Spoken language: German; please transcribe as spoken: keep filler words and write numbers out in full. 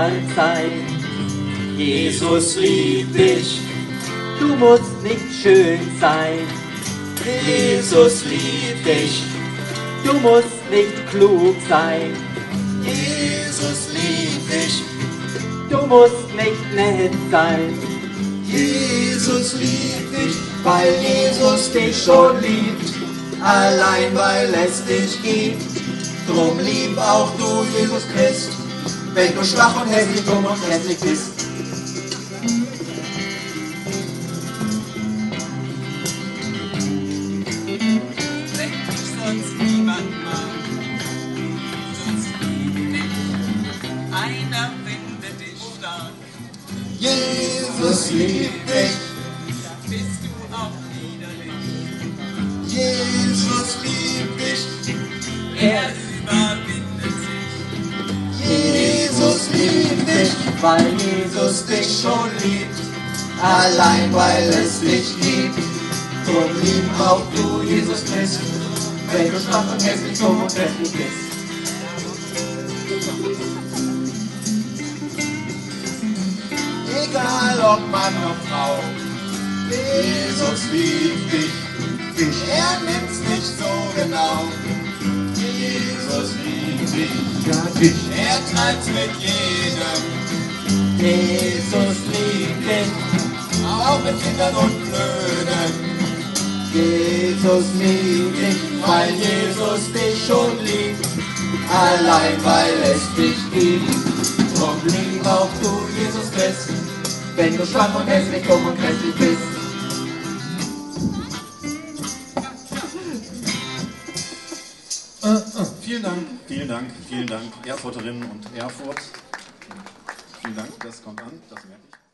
sein. Jesus liebt dich, du musst nicht schön sein. Jesus liebt dich, du musst nicht klug sein. Jesus liebt dich, du musst nicht nett sein. Jesus liebt dich, weil Jesus dich schon liebt, allein weil es dich gibt. Drum lieb auch du Jesus Christ, wenn du schwach und hässlich, dumm und hässlich bist. Wenn dich sonst niemand mag, sonst liebt dich, einer findet dich stark. Jesus liebt dich, Da bist du auch widerlich. Jesus liebt dich, Er überwindet sich. Jesus liebt dich, Weil Jesus dich schon liebt, allein weil es dich gibt. Drum lieb auch du Jesus Christ, wenn du schwach und hässlich, dumm und hässlich bist. Egal ob Mann oder Frau, Jesus liebt dich, dich. Er nimmt's nicht so genau. Jesus liebt dich, ja dich. Er treibt's mit jedem. Jesus liebt dich, Auch mit Kindern und Blöden. Jesus liebt dich, Weil Jesus dich schon liebt, allein weil es dich gibt. Drum lieb auch du Jesus Christ, wenn du schwach und hässlich, dumm und hässlich bist. Äh, äh, vielen Dank, vielen Dank, vielen Dank, Erfurterinnen und Erfurt. Vielen Dank, das kommt an, das merke ich.